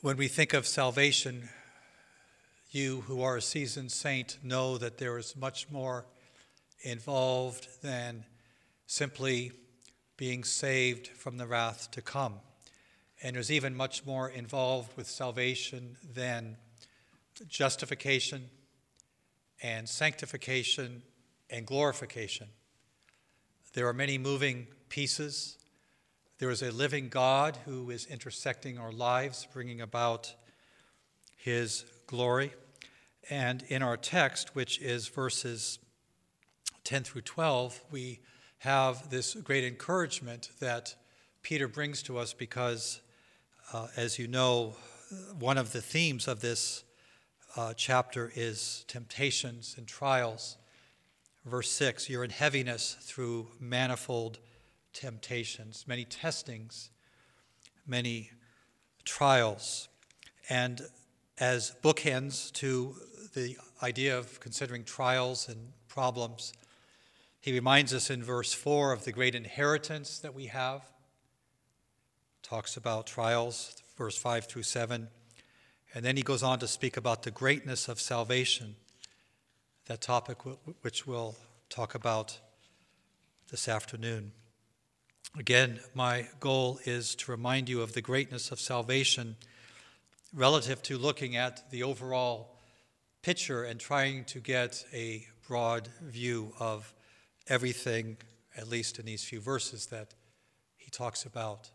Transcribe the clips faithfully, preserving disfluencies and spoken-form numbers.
When we think of salvation, you who are a seasoned saint know that there is much more involved than simply being saved from the wrath to come. And there's even much more involved with salvation than justification and sanctification and glorification. There are many moving pieces. There is a living God who is intersecting our lives, bringing about his glory. And in our text, which is verses ten through twelve, we have this great encouragement that Peter brings to us because, uh, as you know, one of the themes of this uh, chapter is temptations and trials. Verse six, you're in heaviness through manifold temptations, many testings, many trials. And as bookends to the idea of considering trials and problems, he reminds us in verse four of the great inheritance that we have. Talks about trials, verse five through seven. And then he goes on to speak about the greatness of salvation, that topic which we'll talk about this afternoon. Again, my goal is to remind you of the greatness of salvation relative to looking at the overall picture and trying to get a broad view of everything, at least in these few verses that he talks about.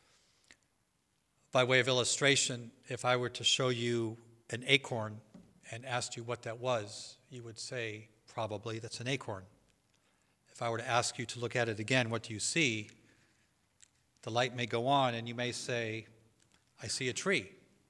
By way of illustration, if I were to show you an acorn and asked you what that was, you would say, probably, that's an acorn. If I were to ask you to look at it again, what do you see? The light may go on and you may say, I see a tree,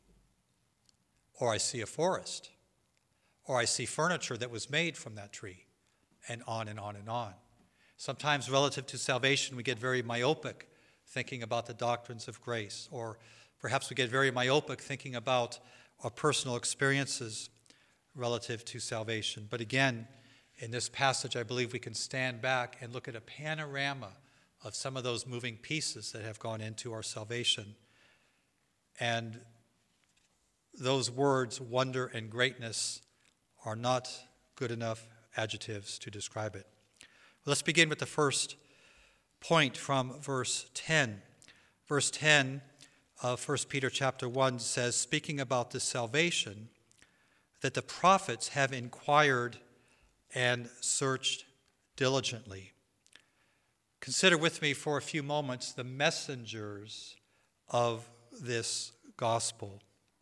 or I see a forest, or I see furniture that was made from that tree, and on and on and on. Sometimes relative to salvation, we get very myopic thinking about the doctrines of grace, or perhaps we get very myopic thinking about our personal experiences relative to salvation. But again, in this passage, I believe we can stand back and look at a panorama of some of those moving pieces that have gone into our salvation. And those words, wonder and greatness, are not good enough adjectives to describe it. Let's begin with the first point from verse ten. Verse ten of First Peter chapter one says, speaking about this salvation, that the prophets have inquired and searched diligently. Consider with me for a few moments the messengers of this gospel.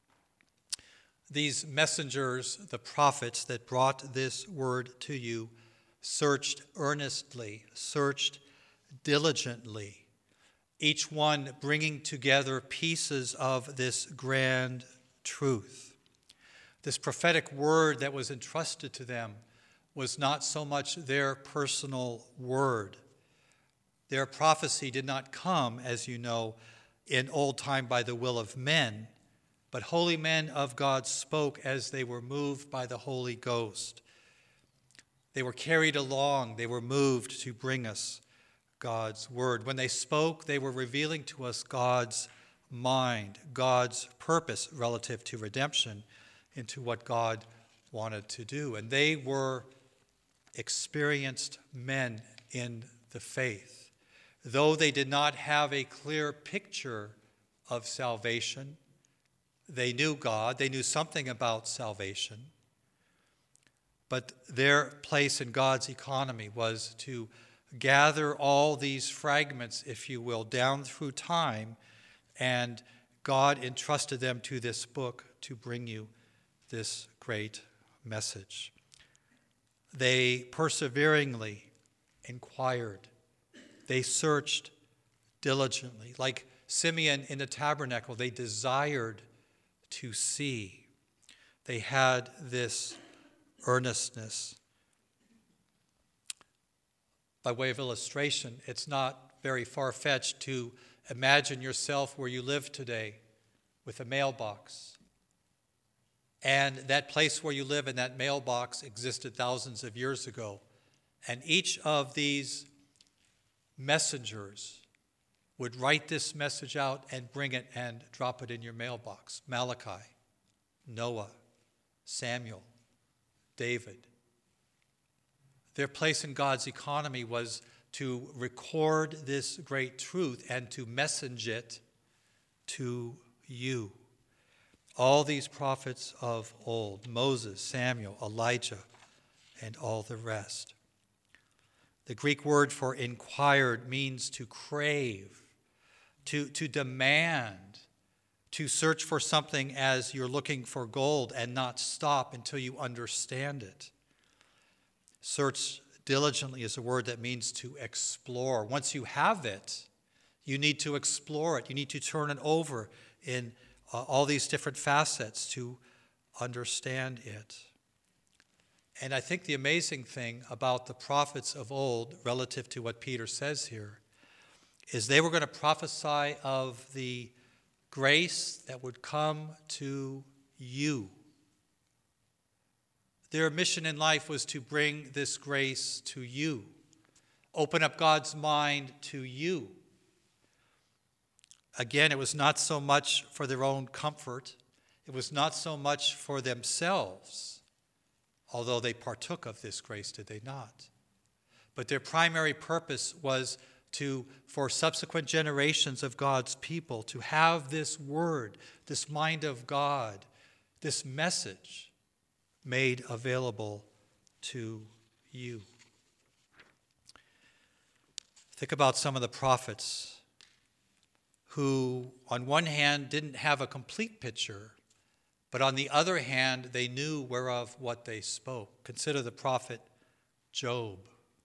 These messengers, the prophets that brought this word to you, searched earnestly, searched diligently, each one bringing together pieces of this grand truth. This prophetic word that was entrusted to them was not so much their personal word. Their prophecy did not come, as you know, in old time by the will of men, but holy men of God spoke as they were moved by the Holy Ghost. They were carried along, they were moved to bring us God's word. When they spoke, they were revealing to us God's mind, God's purpose relative to redemption, into what God wanted to do. And they were experienced men in the faith. Though they did not have a clear picture of salvation, they knew God, they knew something about salvation, but their place in God's economy was to gather all these fragments, if you will, down through time, and God entrusted them to this book to bring you this great message. They perseveringly inquired. They searched diligently. Like Simeon in the tabernacle, they desired to see. They had this earnestness. By way of illustration, it's not very far-fetched to imagine yourself where you live today with a mailbox. And that place where you live in that mailbox existed thousands of years ago. And each of these messengers would write this message out and bring it and drop it in your mailbox. Malachi, Noah, Samuel, David. Their place in God's economy was to record this great truth and to message it to you. All these prophets of old, Moses, Samuel, Elijah, and all the rest. The Greek word for inquired means to crave, to, to demand, to search for something as you're looking for gold and not stop until you understand it. Search diligently is a word that means to explore. Once you have it, you need to explore it. You need to turn it over in uh, all these different facets to understand it. And I think the amazing thing about the prophets of old, relative to what Peter says here, is they were going to prophesy of the grace that would come to you. Their mission in life was to bring this grace to you, open up God's mind to you. Again, it was not so much for their own comfort. It was not so much for themselves, although they partook of this grace, did they not? But their primary purpose was to, for subsequent generations of God's people, to have this word, this mind of God, this message made available to you. Think about some of the prophets who, on one hand, didn't have a complete picture, but on the other hand, they knew whereof what they spoke. Consider the prophet Job.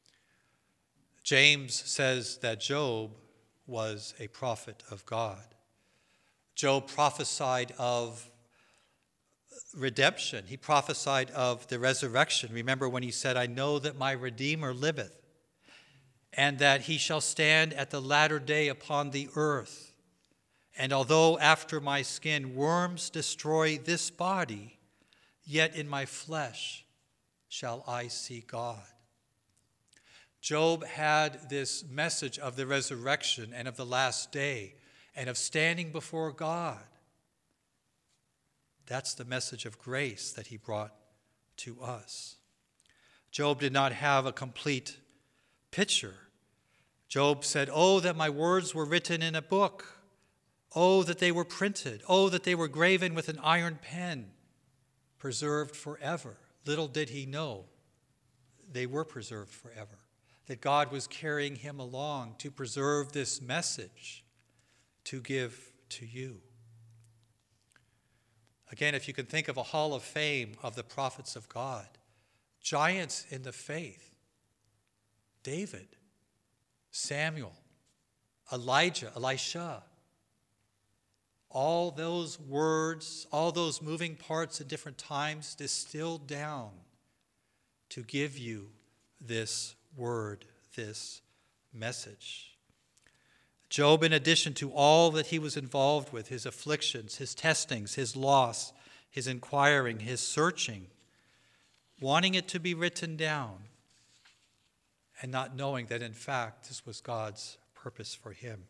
James says that Job was a prophet of God. Job prophesied of redemption. He prophesied of the resurrection. Remember when he said, I know that my Redeemer liveth, and that he shall stand at the latter day upon the earth. And although after my skin worms destroy this body, yet in my flesh shall I see God. Job had this message of the resurrection and of the last day and of standing before God. That's the message of grace that he brought to us. Job did not have a complete picture. Job said, oh, that my words were written in a book. Oh, that they were printed. Oh, that they were graven with an iron pen, preserved forever. Little did he know they were preserved forever, that God was carrying him along to preserve this message to give to you. Again, if you can think of a hall of fame of the prophets of God, giants in the faith, David, Samuel, Elijah, Elisha, all those words, all those moving parts at different times distilled down to give you this word, this message. Job, in addition to all that he was involved with, his afflictions, his testings, his loss, his inquiring, his searching, wanting it to be written down, and not knowing that in fact this was God's purpose for him.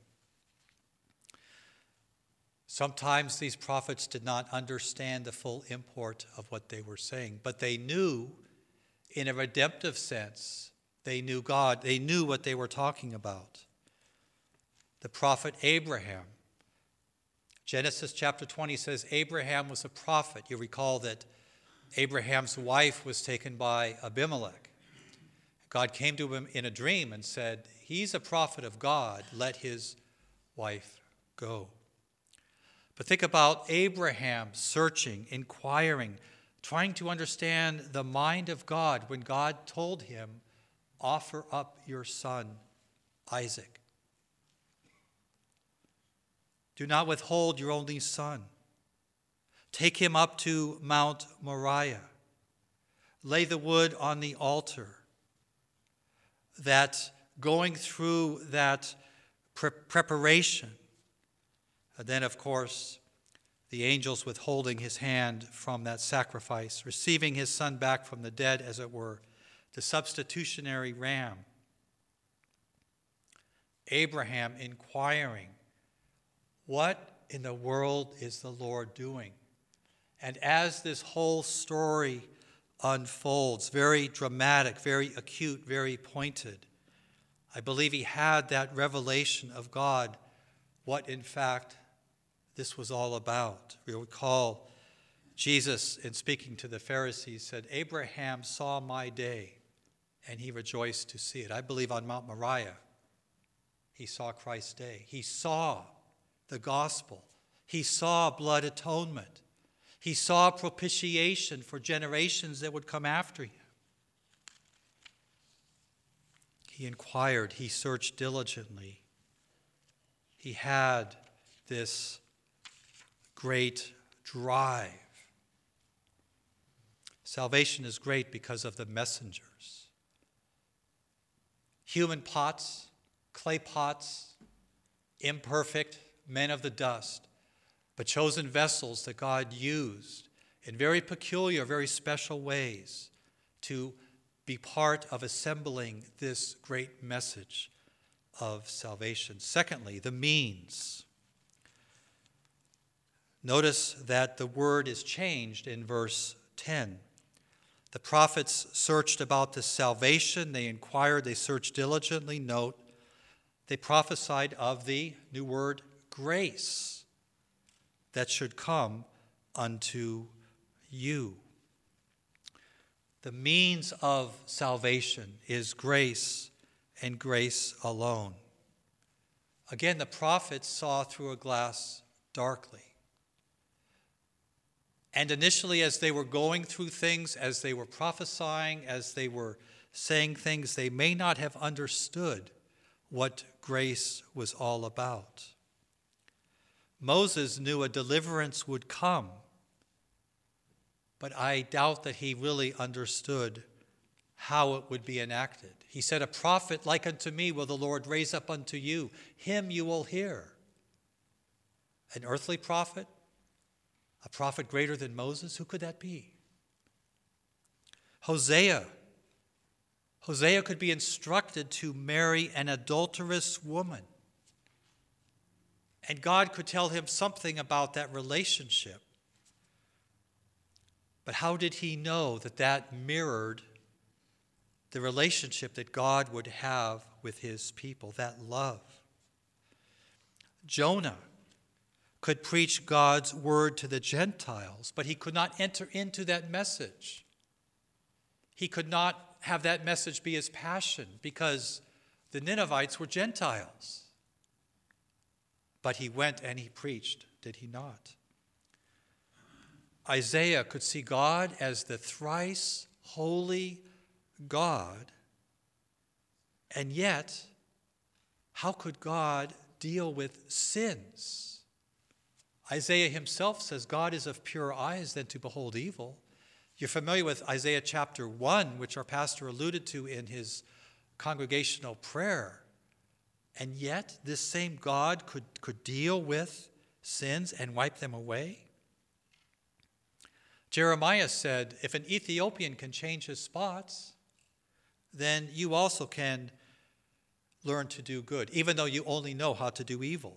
Sometimes these prophets did not understand the full import of what they were saying, but they knew, in a redemptive sense, they knew God. They knew what they were talking about. The prophet Abraham, Genesis chapter twenty says Abraham was a prophet. You recall that Abraham's wife was taken by Abimelech. God came to him in a dream and said, he's a prophet of God, let his wife go. But think about Abraham searching, inquiring, trying to understand the mind of God when God told him, offer up your son, Isaac. Do not withhold your only son. Take him up to Mount Moriah. Lay the wood on the altar. That going through that pre- preparation, and then, of course, the angels withholding his hand from that sacrifice, receiving his son back from the dead, as it were, the substitutionary ram. Abraham inquiring, what in the world is the Lord doing? And as this whole story unfolds, very dramatic, very acute, very pointed, I believe he had that revelation of God, what in fact this was all about. We recall Jesus, in speaking to the Pharisees, said, Abraham saw my day, and he rejoiced to see it. I believe on Mount Moriah, he saw Christ's day. He saw the gospel. He saw blood atonement. He saw propitiation for generations that would come after him. He inquired. He searched diligently. He had this great drive. Salvation is great because of the messengers. Human pots, clay pots, imperfect, men of the dust, but chosen vessels that God used in very peculiar, very special ways to be part of assembling this great message of salvation. Secondly, the means. Notice that the word is changed in verse ten. The prophets searched about this salvation. They inquired, they searched diligently. Note, they prophesied of the new word grace that should come unto you. The means of salvation is grace and grace alone. Again, the prophets saw through a glass darkly. And initially, as they were going through things, as they were prophesying, as they were saying things, they may not have understood what grace was all about. Moses knew a deliverance would come, but I doubt that he really understood how it would be enacted. He said, a prophet like unto me will the Lord raise up unto you. Him you will hear. An earthly prophet? A prophet greater than Moses? Who could that be? Hosea. Hosea could be instructed to marry an adulterous woman. And God could tell him something about that relationship. But how did he know that that mirrored the relationship that God would have with his people, that love? Jonah could preach God's word to the Gentiles, but he could not enter into that message. He could not have that message be his passion because the Ninevites were Gentiles. But he went and he preached, did he not? Isaiah could see God as the thrice holy God, and yet, how could God deal with sins? Isaiah himself says God is of purer eyes than to behold evil. You're familiar with Isaiah chapter one, which our pastor alluded to in his congregational prayer. And yet, this same God could, could deal with sins and wipe them away. Jeremiah said, if an Ethiopian can change his spots, then you also can learn to do good, even though you only know how to do evil.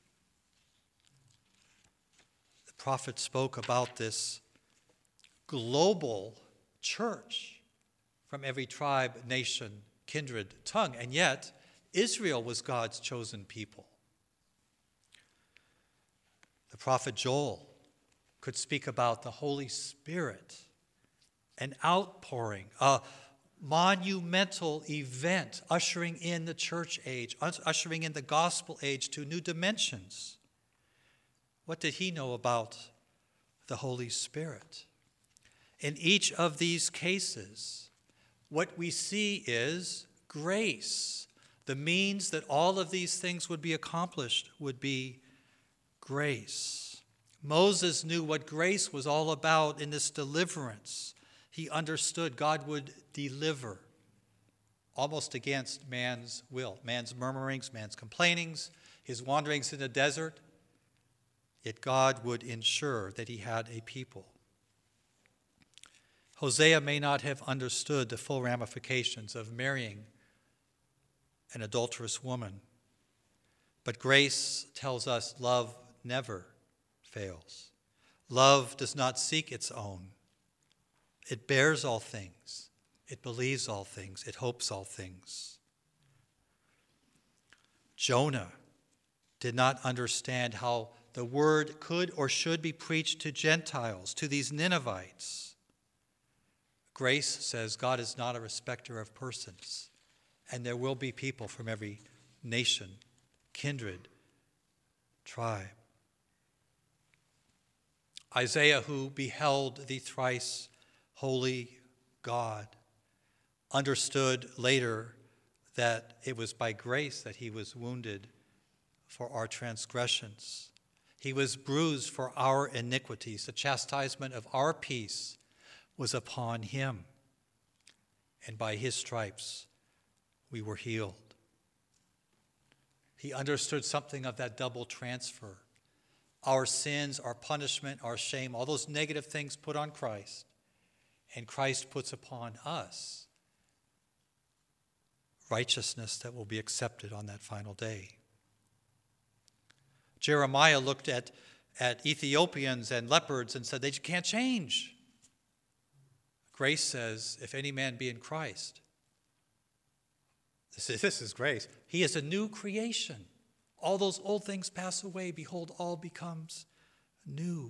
The prophet spoke about this global church from every tribe, nation, kindred, tongue, and yet Israel was God's chosen people. The prophet Joel could speak about the Holy Spirit, an outpouring, a monumental event ushering in the church age, ushering in the gospel age to new dimensions. What did he know about the Holy Spirit? In each of these cases, what we see is grace. The means that all of these things would be accomplished would be grace. Moses knew what grace was all about in this deliverance. He understood God would deliver almost against man's will, man's murmurings, man's complainings, his wanderings in the desert. Yet God would ensure that he had a people. Hosea may not have understood the full ramifications of marrying an adulterous woman, But grace tells us love never fails. Love does not seek its own. It bears all things. It believes all things. It hopes all things. Jonah did not understand how the word could or should be preached to Gentiles, to these Ninevites. Grace says God is not a respecter of persons, and there will be people from every nation, kindred, tribe. Isaiah, who beheld the thrice holy God, understood later that it was by grace that he was wounded for our transgressions. He was bruised for our iniquities. The chastisement of our peace was upon him, and by his stripes we were healed. He understood something of that double transfer. Our sins, our punishment, our shame, all those negative things put on Christ, and Christ puts upon us righteousness that will be accepted on that final day. Jeremiah looked at, at Ethiopians and leopards and said, they can't change. Grace says, if any man be in Christ, this is, this is grace. He is a new creation. All those old things pass away. Behold, all becomes new.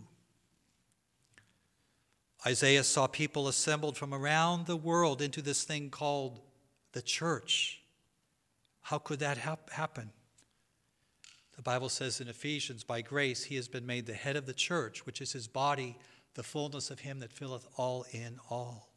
Isaiah saw people assembled from around the world into this thing called the church. How could that hap- happen? The Bible says in Ephesians, by grace he has been made the head of the church, which is his body, the fullness of him that filleth all in all.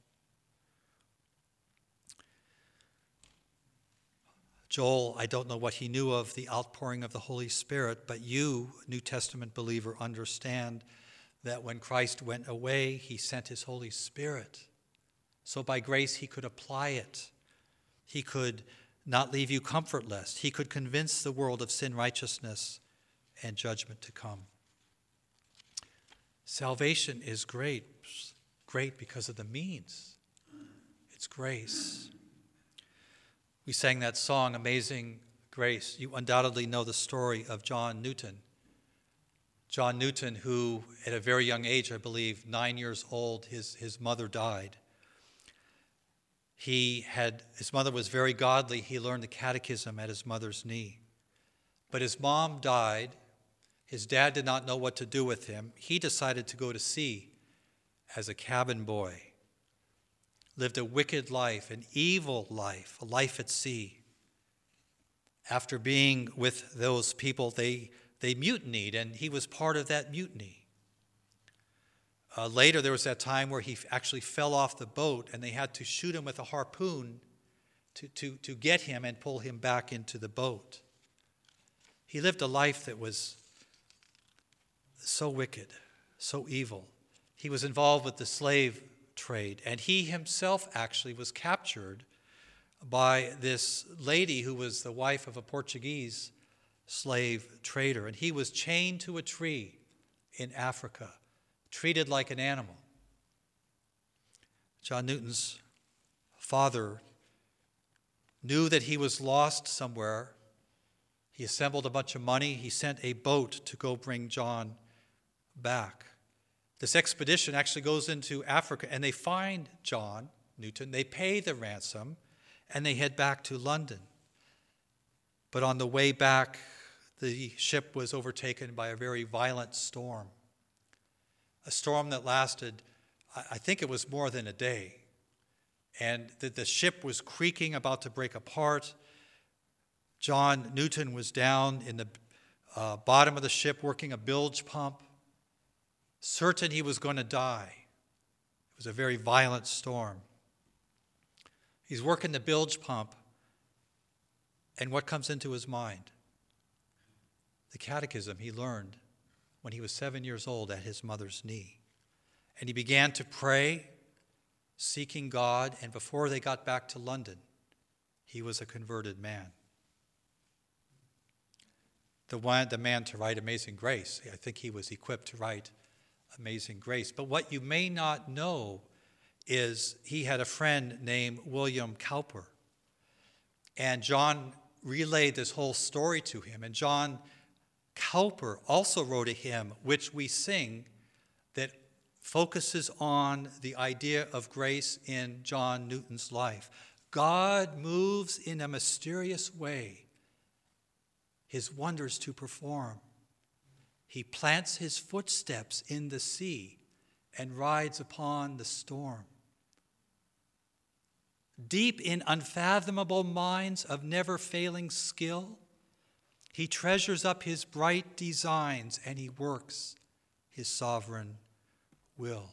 Joel, I don't know what he knew of the outpouring of the Holy Spirit, but you, New Testament believer, understand that when Christ went away, he sent his Holy Spirit. So by grace, he could apply it. He could not leave you comfortless. He could convince the world of sin, righteousness, and judgment to come. Salvation is great, great because of the means. It's grace. We sang that song, Amazing Grace. You undoubtedly know the story of John Newton. John Newton, who at a very young age, I believe, nine years old, his, his mother died. He had, his mother was very godly. He learned the catechism at his mother's knee. But his mom died. His dad did not know what to do with him. He decided to go to sea as a cabin boy. Lived a wicked life, an evil life, a life at sea. After being with those people, they, they mutinied, and he was part of that mutiny. Uh, later, there was that time where he actually fell off the boat, and they had to shoot him with a harpoon to, to, to get him and pull him back into the boat. He lived a life that was so wicked, so evil. He was involved with the slave trade, and he himself actually was captured by this lady who was the wife of a Portuguese slave trader, and he was chained to a tree in Africa, treated like an animal. John Newton's father knew that he was lost somewhere. He assembled a bunch of money. He sent a boat to go bring John back. This expedition actually goes into Africa, and they find John Newton. They pay the ransom, and they head back to London. But on the way back, the ship was overtaken by a very violent storm. A storm that lasted, I think it was more than a day. And the, the ship was creaking, about to break apart. John Newton was down in the uh, bottom of the ship working a bilge pump, certain he was going to die. It was a very violent storm. He's working the bilge pump, and what comes into his mind? The catechism he learned when he was seven years old at his mother's knee. And he began to pray, seeking God, and before they got back to London, he was a converted man. The one, the man to write Amazing Grace, I think he was equipped to write Amazing Grace. But what you may not know is he had a friend named William Cowper. And John relayed this whole story to him. And John Cowper also wrote a hymn, which we sing, that focuses on the idea of grace in John Newton's life. God moves in a mysterious way, his wonders to perform. He plants his footsteps in the sea and rides upon the storm. Deep in unfathomable minds of never-failing skill, he treasures up his bright designs and he works his sovereign will.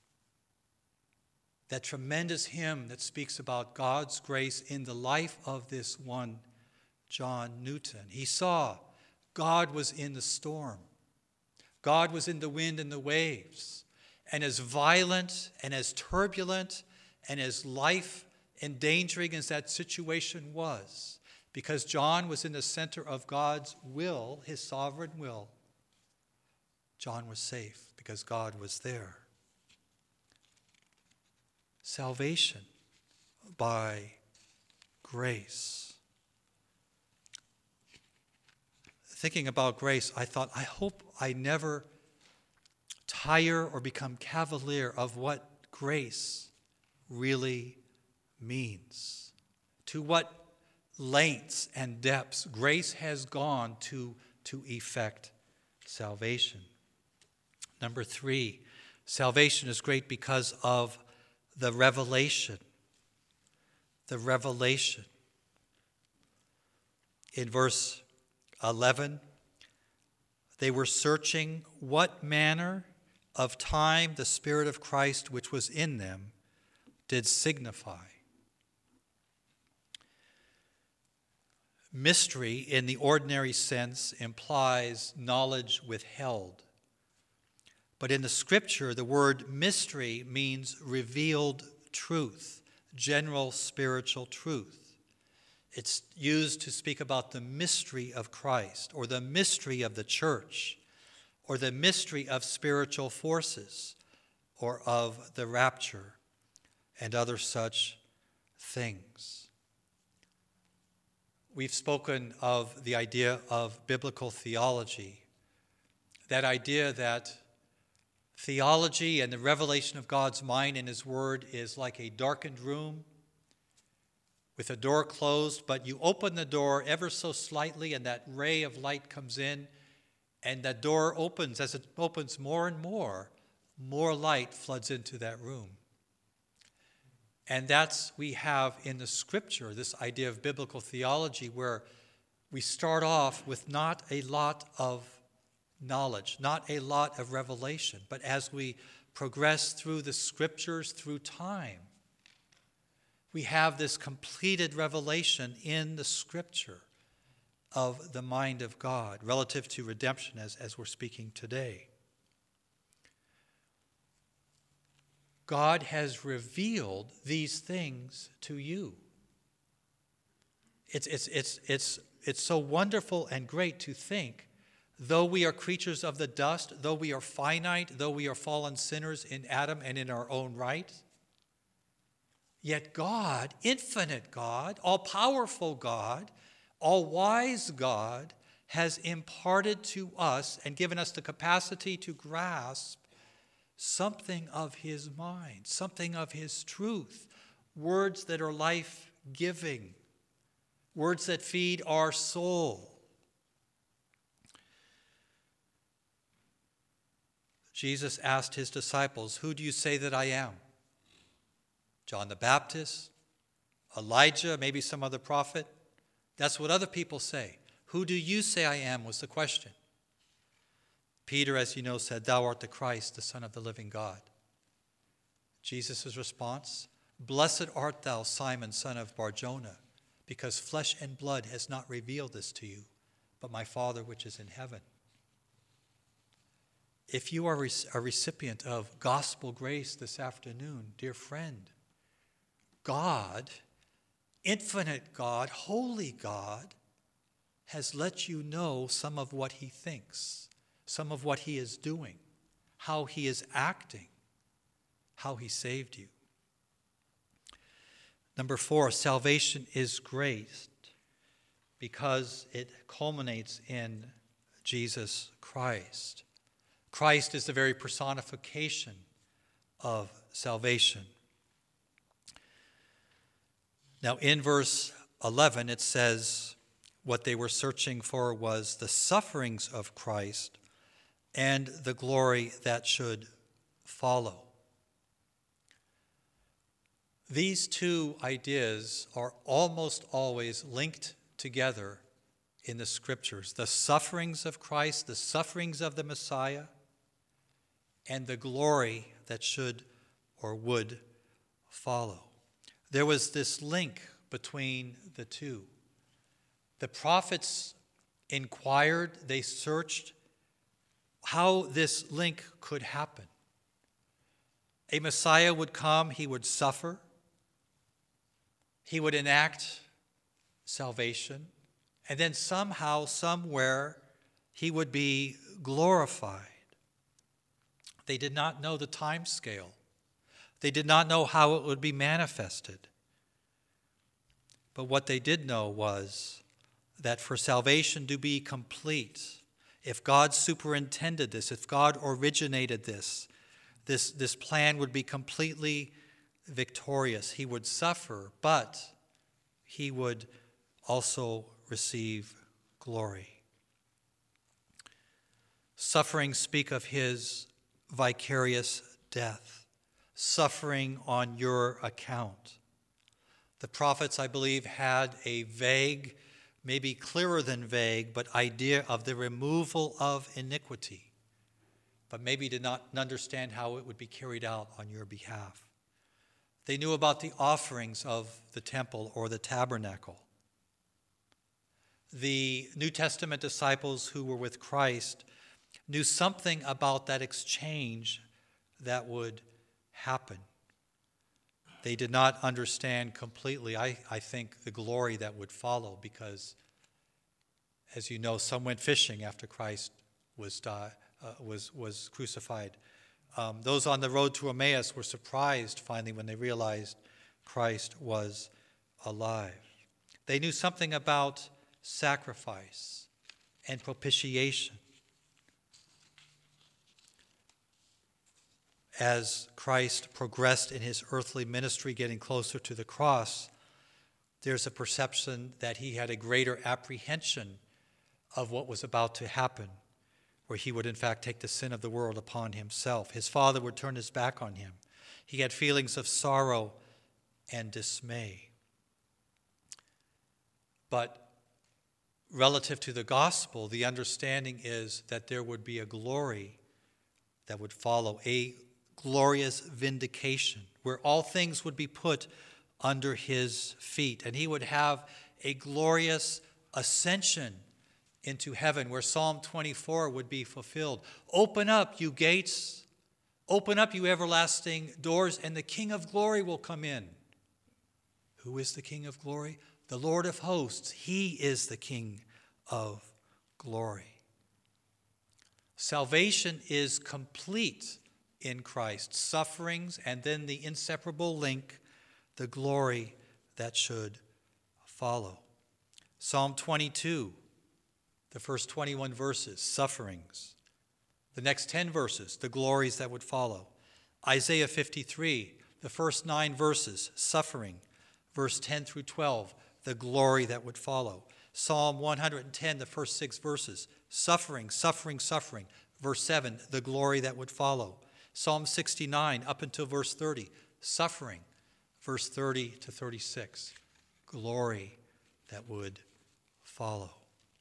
That tremendous hymn that speaks about God's grace in the life of this one John Newton. He saw God was in the storm. God was in the wind and the waves. And as violent and as turbulent and as life-endangering as that situation was, because John was in the center of God's will, his sovereign will, John was safe because God was there. Salvation by grace. Thinking about grace, I thought, I hope I never tire or become cavalier of what grace really means. To what lengths and depths grace has gone to, to effect salvation. Number three, salvation is great because of the revelation. The revelation. In verse eleven, they were searching what manner of time the Spirit of Christ which was in them did signify. Mystery, in the ordinary sense, implies knowledge withheld. But in the Scripture, the word mystery means revealed truth, general spiritual truth. It's used to speak about the mystery of Christ, or the mystery of the church, or the mystery of spiritual forces, or of the rapture, and other such things. We've spoken of the idea of biblical theology, that idea that theology and the revelation of God's mind and his word is like a darkened room with a door closed, but you open the door ever so slightly and that ray of light comes in, and that door opens. As it opens more and more, more light floods into that room. And that's, we have in the Scripture, this idea of biblical theology, where we start off with not a lot of knowledge, not a lot of revelation, but as we progress through the Scriptures through time, we have this completed revelation in the Scripture of the mind of God relative to redemption, as, as we're speaking today. God has revealed these things to you. It's, it's, it's, it's, it's so wonderful and great to think, though we are creatures of the dust, though we are finite, though we are fallen sinners in Adam and in our own right, yet God, infinite God, all-powerful God, all-wise God, has imparted to us and given us the capacity to grasp something of his mind, something of his truth, words that are life-giving, words that feed our soul. Jesus asked his disciples, "Who do you say that I am?" John the Baptist, Elijah, maybe some other prophet. That's what other people say. Who do you say I am was the question. Peter, as you know, said, "Thou art the Christ, the Son of the living God." Jesus' response, "Blessed art thou, Simon, son of Bar-Jonah, because flesh and blood has not revealed this to you, but my Father which is in heaven." If you are a recipient of gospel grace this afternoon, dear friend, God, infinite God, holy God, has let you know some of what he thinks, some of what he is doing, how he is acting, how he saved you. Number four, salvation is grace because it culminates in Jesus Christ. Christ is the very personification of salvation. Now, in verse eleven, it says what they were searching for was the sufferings of Christ and the glory that should follow. These two ideas are almost always linked together in the Scriptures. The sufferings of Christ, the sufferings of the Messiah, and the glory that should or would follow. There was this link between the two. The prophets inquired, they searched how this link could happen. A Messiah would come, he would suffer, he would enact salvation, and then somehow, somewhere, he would be glorified. They did not know the time scale. They did not know how it would be manifested. But what they did know was that for salvation to be complete, if God superintended this, if God originated this, this, this plan would be completely victorious. He would suffer, but he would also receive glory. Sufferings speak of his vicarious death, suffering on your account. The prophets, I believe, had a vague, maybe clearer than vague, but idea of the removal of iniquity, but maybe did not understand how it would be carried out on your behalf. They knew about the offerings of the temple or the tabernacle. The New Testament disciples who were with Christ knew something about that exchange that would happen. They did not understand completely, I, I think, the glory that would follow because, as you know, some went fishing after Christ was, die, uh, was, was crucified. Um, those on the road to Emmaus were surprised finally when they realized Christ was alive. They knew something about sacrifice and propitiation. As Christ progressed in his earthly ministry, getting closer to the cross, there's a perception that he had a greater apprehension of what was about to happen, where he would in fact take the sin of the world upon himself. His Father would turn his back on him. He had feelings of sorrow and dismay. But relative to the gospel, the understanding is that there would be a glory that would follow, a glorious vindication, where all things would be put under his feet. And he would have a glorious ascension into heaven, where Psalm twenty-four would be fulfilled. Open up, you gates. Open up, you everlasting doors, and the King of glory will come in. Who is the King of glory? The Lord of hosts. He is the King of glory. Salvation is complete in Christ, sufferings, and then the inseparable link, the glory that should follow. Psalm twenty-two, the first twenty-one verses, sufferings. The next ten verses, the glories that would follow. Isaiah fifty-three, the first nine verses, suffering. Verse ten through twelve, the glory that would follow. Psalm one hundred ten, the first six verses, suffering, suffering, suffering. Verse seven, the glory that would follow. Psalm sixty-nine, up until verse thirty, suffering. Verse thirty to thirty-six, glory that would follow.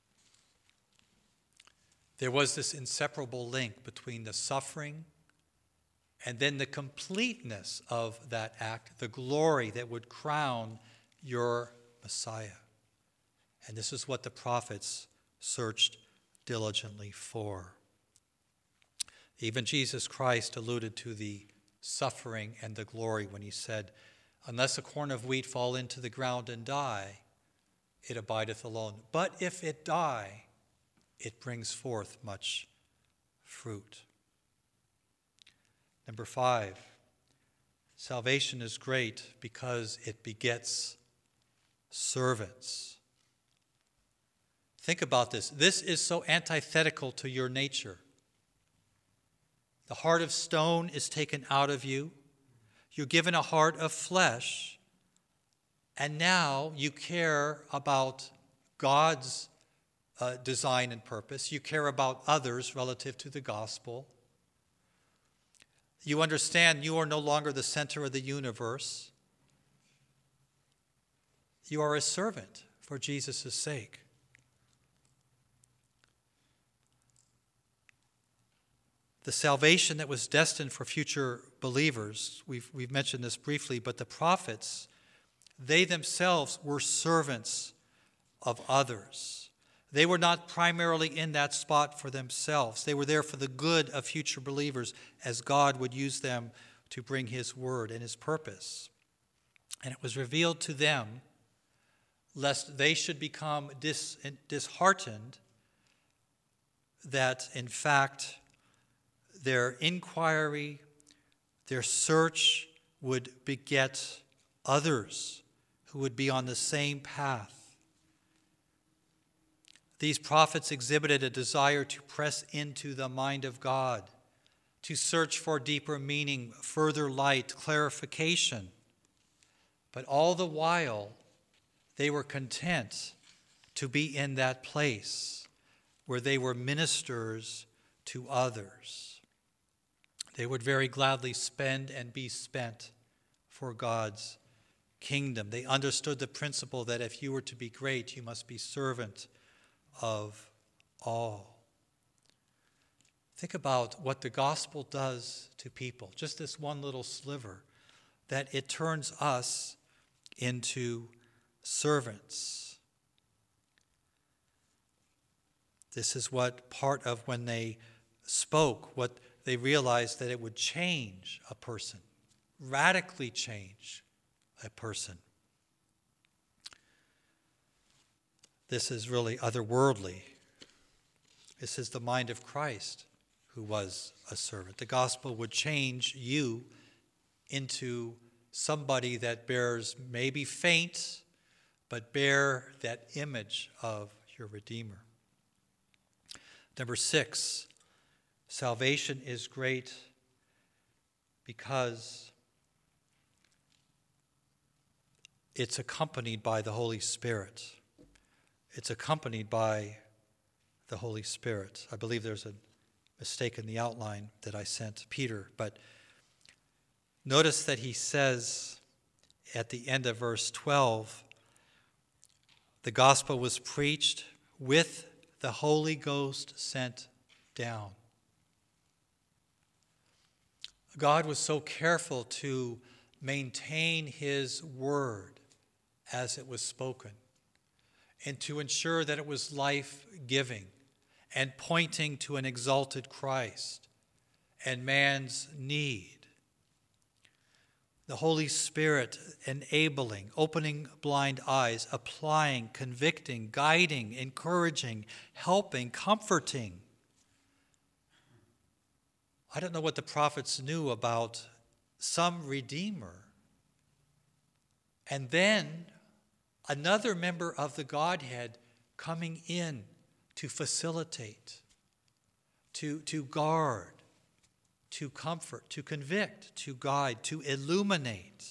There was this inseparable link between the suffering and then the completeness of that act, the glory that would crown your Messiah. And this is what the prophets searched diligently for. Even Jesus Christ alluded to the suffering and the glory when he said, unless a corn of wheat fall into the ground and die, it abideth alone. But if it die, it brings forth much fruit. Number five, salvation is great because it begets servants. Think about this. This is so antithetical to your nature. The heart of stone is taken out of you. You're given a heart of flesh. And now you care about God's uh, design and purpose. You care about others relative to the gospel. You understand you are no longer the center of the universe. You are a servant for Jesus' sake. The salvation that was destined for future believers, we've, we've mentioned this briefly, but the prophets, they themselves were servants of others. They were not primarily in that spot for themselves. They were there for the good of future believers as God would use them to bring his word and his purpose. And it was revealed to them lest they should become dis, disheartened that, in fact, their inquiry, their search would beget others who would be on the same path. These prophets exhibited a desire to press into the mind of God, to search for deeper meaning, further light, clarification. But all the while, they were content to be in that place where they were ministers to others. They would very gladly spend and be spent for God's kingdom. They understood the principle that if you were to be great, you must be servant of all. Think about what the gospel does to people, just this one little sliver, that it turns us into servants. This is what part of when they spoke, what they realized that it would change a person, radically change a person. This is really otherworldly. This is the mind of Christ, who was a servant. The gospel would change you into somebody that bears, maybe faint, but bear that image of your Redeemer. Number six, salvation is great because it's accompanied by the Holy Spirit. It's accompanied by the Holy Spirit. I believe there's a mistake in the outline that I sent Peter, but notice that he says at the end of verse twelve, the gospel was preached with the Holy Ghost sent down. God was so careful to maintain his word as it was spoken and to ensure that it was life-giving and pointing to an exalted Christ and man's need. The Holy Spirit enabling, opening blind eyes, applying, convicting, guiding, encouraging, helping, comforting. I don't know what the prophets knew about some Redeemer. And then another member of the Godhead coming in to facilitate, to, to guard, to comfort, to convict, to guide, to illuminate.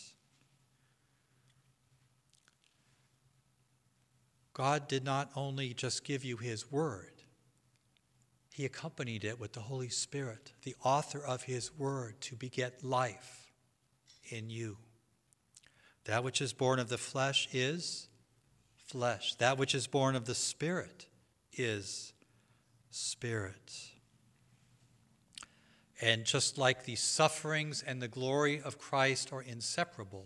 God did not only just give you his word, he accompanied it with the Holy Spirit, the author of his word, to beget life in you. That which is born of the flesh is flesh. That which is born of the Spirit is spirit. And just like the sufferings and the glory of Christ are inseparable,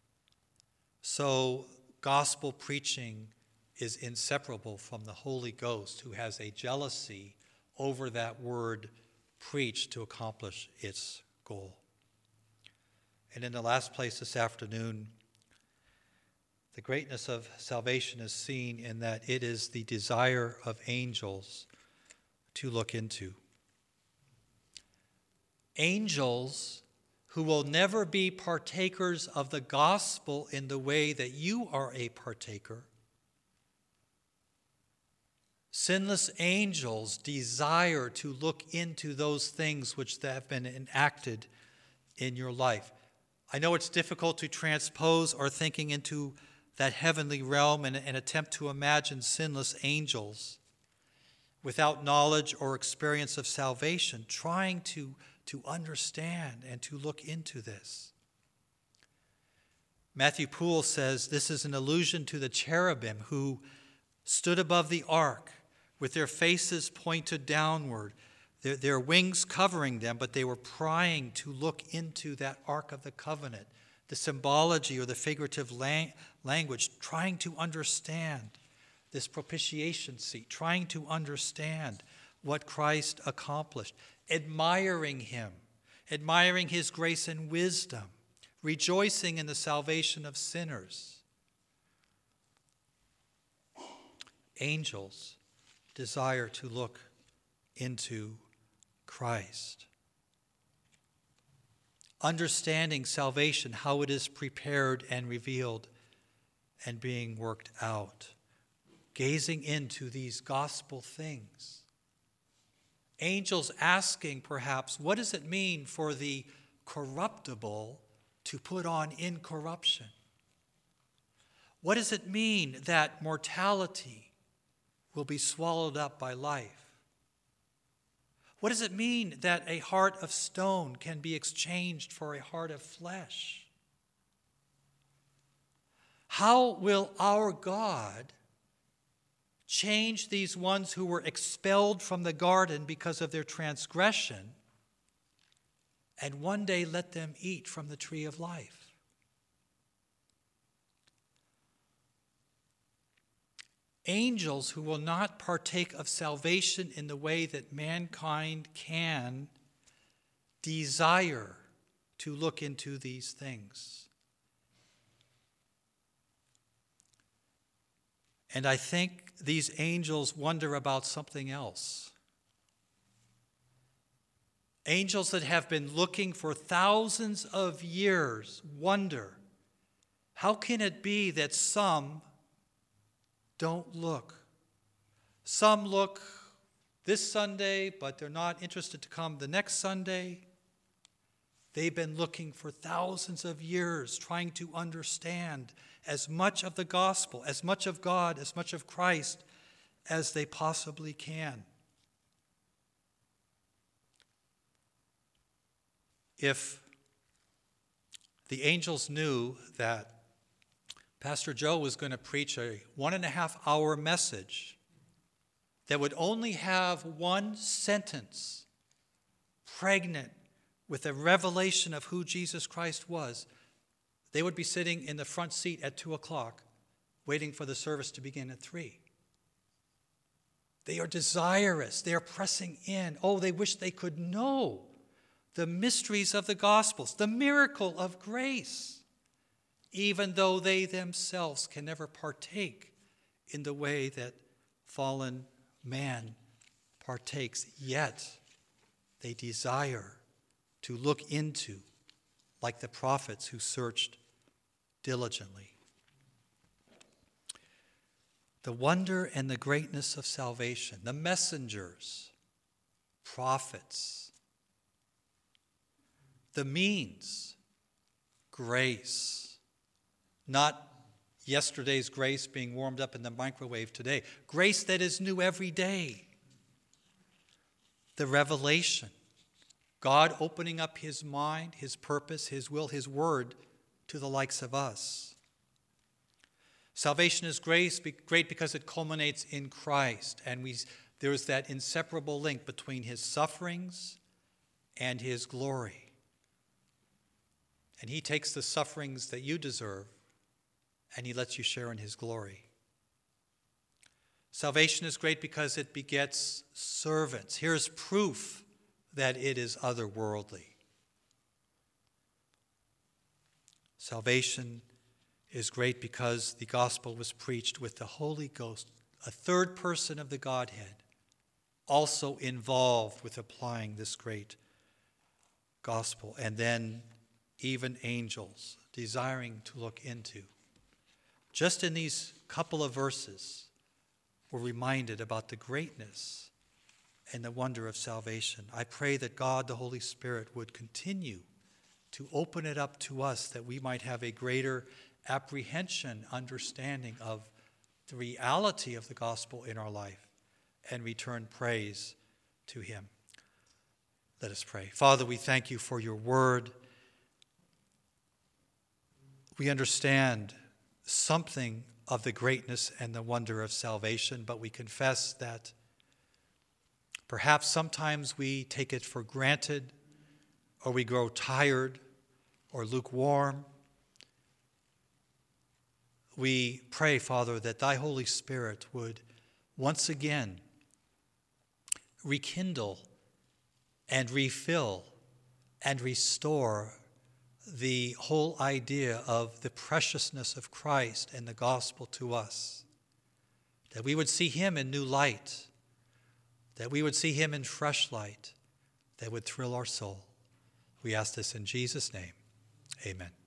so gospel preaching is inseparable from the Holy Ghost, who has a jealousy over that word preached to accomplish its goal. And in the last place this afternoon, the greatness of salvation is seen in that it is the desire of angels to look into. Angels who will never be partakers of the gospel in the way that you are a partaker, Sinless angels desire to look into those things which have been enacted in your life. I know it's difficult to transpose our thinking into that heavenly realm and, and attempt to imagine sinless angels without knowledge or experience of salvation, trying to, to understand and to look into this. Matthew Poole says this is an allusion to the cherubim who stood above the ark with their faces pointed downward, their, their wings covering them, but they were prying to look into that Ark of the Covenant, the symbology or the figurative lang- language, trying to understand this propitiation seat, trying to understand what Christ accomplished, admiring him, admiring his grace and wisdom, rejoicing in the salvation of sinners. Angels desire to look into Christ. Understanding salvation, how it is prepared and revealed and being worked out. Gazing into these gospel things. Angels asking perhaps, what does it mean for the corruptible to put on incorruption? What does it mean that mortality will be swallowed up by life? What does it mean that a heart of stone can be exchanged for a heart of flesh? How will our God change these ones who were expelled from the garden because of their transgression and one day let them eat from the tree of life? Angels who will not partake of salvation in the way that mankind can desire to look into these things. And I think these angels wonder about something else. Angels that have been looking for thousands of years wonder, how can it be that some don't look? Some look this Sunday, but they're not interested to come the next Sunday. They've been looking for thousands of years, trying to understand as much of the gospel, as much of God, as much of Christ as they possibly can. If the angels knew that Pastor Joe was going to preach a one and a half hour message that would only have one sentence pregnant with a revelation of who Jesus Christ was, they would be sitting in the front seat at two o'clock waiting for the service to begin at three. They are desirous. They are pressing in. Oh, they wish they could know the mysteries of the Gospels, the miracle of grace, even though they themselves can never partake in the way that fallen man partakes. Yet they desire to look into, like the prophets who searched diligently. The wonder and the greatness of salvation, the messengers, prophets, the means, grace, not yesterday's grace being warmed up in the microwave today, grace that is new every day. The revelation, God opening up his mind, his purpose, his will, his word to the likes of us. Salvation is grace, great because it culminates in Christ, and we, there is that inseparable link between his sufferings and his glory. And he takes the sufferings that you deserve, and he lets you share in his glory. Salvation is great because it begets servants. Here's proof that it is otherworldly. Salvation is great because the gospel was preached with the Holy Ghost, a third person of the Godhead, also involved with applying this great gospel. And then even angels desiring to look into. Just in these couple of verses, we're reminded about the greatness and the wonder of salvation. I pray that God, the Holy Spirit, would continue to open it up to us, that we might have a greater apprehension, understanding of the reality of the gospel in our life, and return praise to him. Let us pray. Father, we thank you for your word. We understand something of the greatness and the wonder of salvation, but we confess that perhaps sometimes we take it for granted, or we grow tired or lukewarm. We pray, Father, that thy Holy Spirit would once again rekindle and refill and restore the whole idea of the preciousness of Christ and the gospel to us, that we would see him in new light, that we would see him in fresh light that would thrill our soul. We ask this in Jesus' name. Amen.